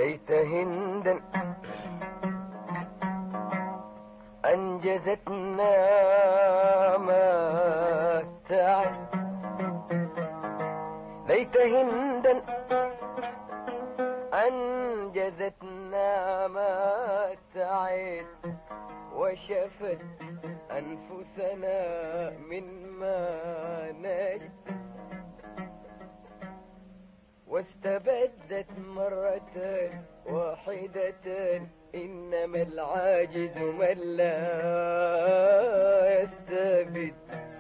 ليت هندا أنجزتنا ما تعد، ليت هندا أنجزتنا ما تعد، وشفت أنفسنا مما نجد، واستبدت مرة واحدة، إنما العاجز من لا يستبد.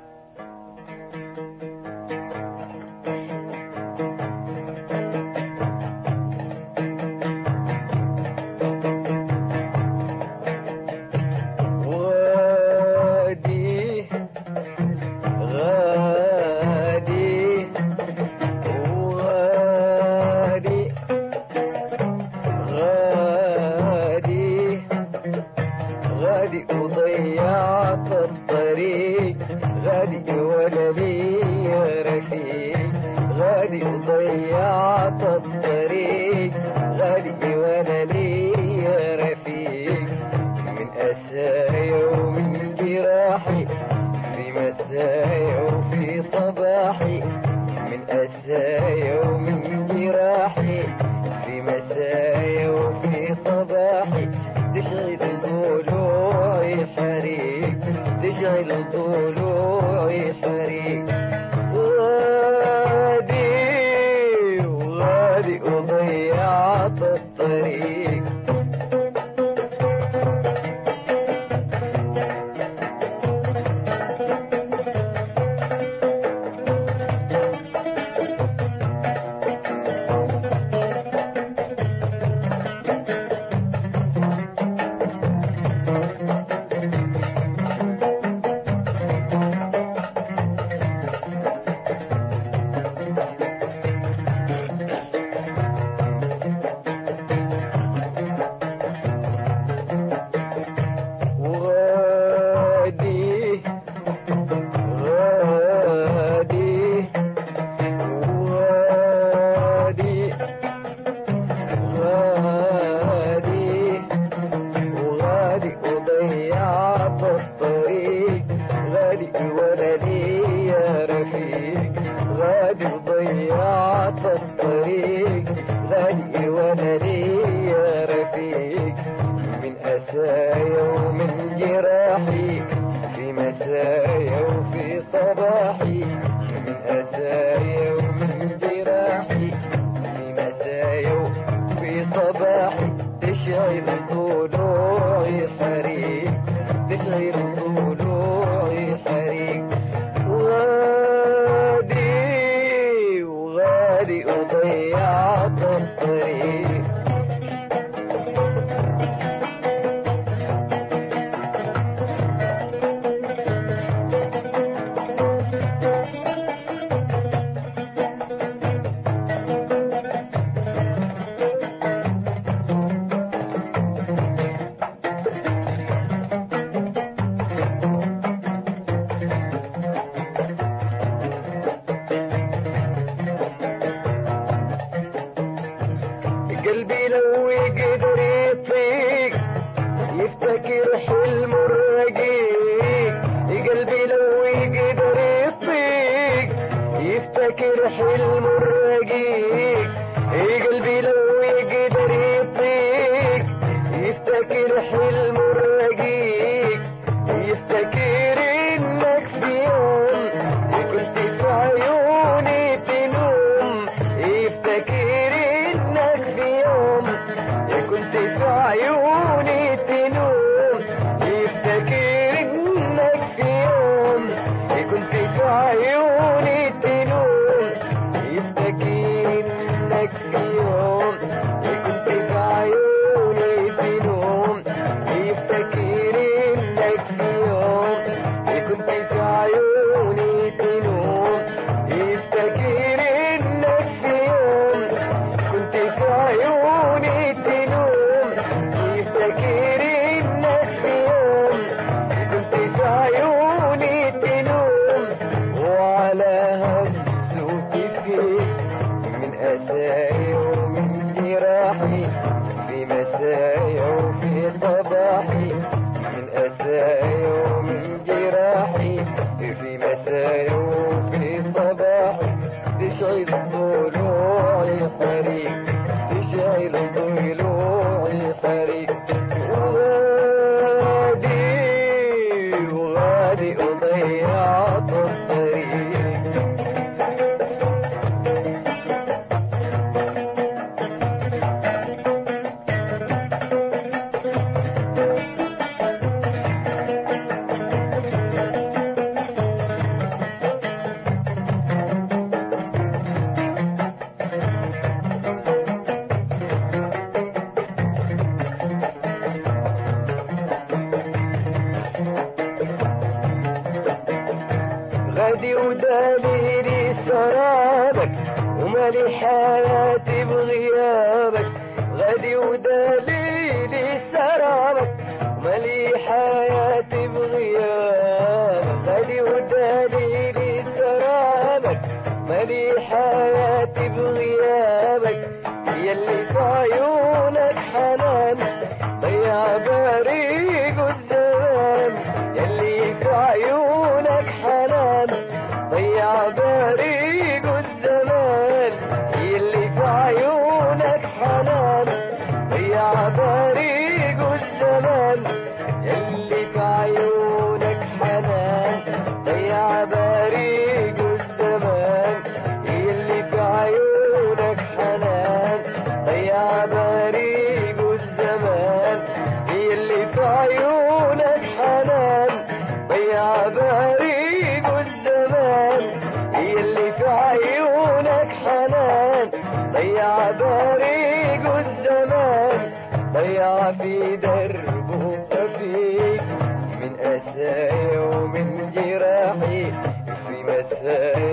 وضيعت الطريق غادي ولا لي رفيق، غادي وضيعت الطريق غادي ولا لي رفيق، من أسايا ومن جراحي في مسايا وفي صباحي، من أسايا ومن جراحي في مسايا وفي صباحي، تشعل ضلوعي حريق، تشعل ضلوعي حريق، وغادي وغادي وضيعت الطريق. ضيعت الطريق غادي وانا لي رفيق، من أسايا ومن جراحي في مسايا وفي صباحي، من أسايا ومن جراحي في مسايا وفي صباحي، تشعل ضلوعي حريق، تشعل ضلوعي حريق، وضيعت الطريق. قلبي لو يقدر يطيق يفتكر حلم الرقيق، قلبي لو يقدر يطيق يفتكر حلم الرقيق، قلبي لو يقدر يطيق يفتكر حلم الرقيق، يفتكر انك في يوم كنت في عيوني تنوم، يفتكر كنت في عيوني تنوم، يفتكر انك في يوم كنت في عيوني تنوم، يفتكر انك في يوم كنت في عيوني تنوم، يفتكر انك في يوم كنت في عيوني تنوم، يفتكر انك في يوم كنت في عيوني تنوم، يفتكر انك في يوم كنت في عيوني تنوم، وعلى همسوتي فيك من أساي ومن جراحي مسايا وفي صباحي، من أسايا ومن جراحي، في مسايا وفي صباحي، تشعل ضلوعي حريق، تشعل ضلوعي حريق. وغادي وضيعت الطريق. غادي ودليلي سرابك، ومالي حياتي بغيابك. غادي ودليلي سرابك، ومالي حياتي بغيابك. غادي ودليلي سرابك، مالي حياتي بغيابك. يلي في عيونك حنان ضيع بريق الزمان. يلي في عيونك حنان ضيع بريق الزمان. يلي في عيونك حنان ضيع بريق الزمان. يلي في عيونك حنان ضيع بريق الزمان. يلي في عيونك حنان ضيع بريق الزمان. يلي في عيونك حنان ضيع بريق الزمان. يلي في عيونك حنان ضيع بريق الزمان. ضيع في دربه خفيف، من أسايا ومن جراحي، في مسايا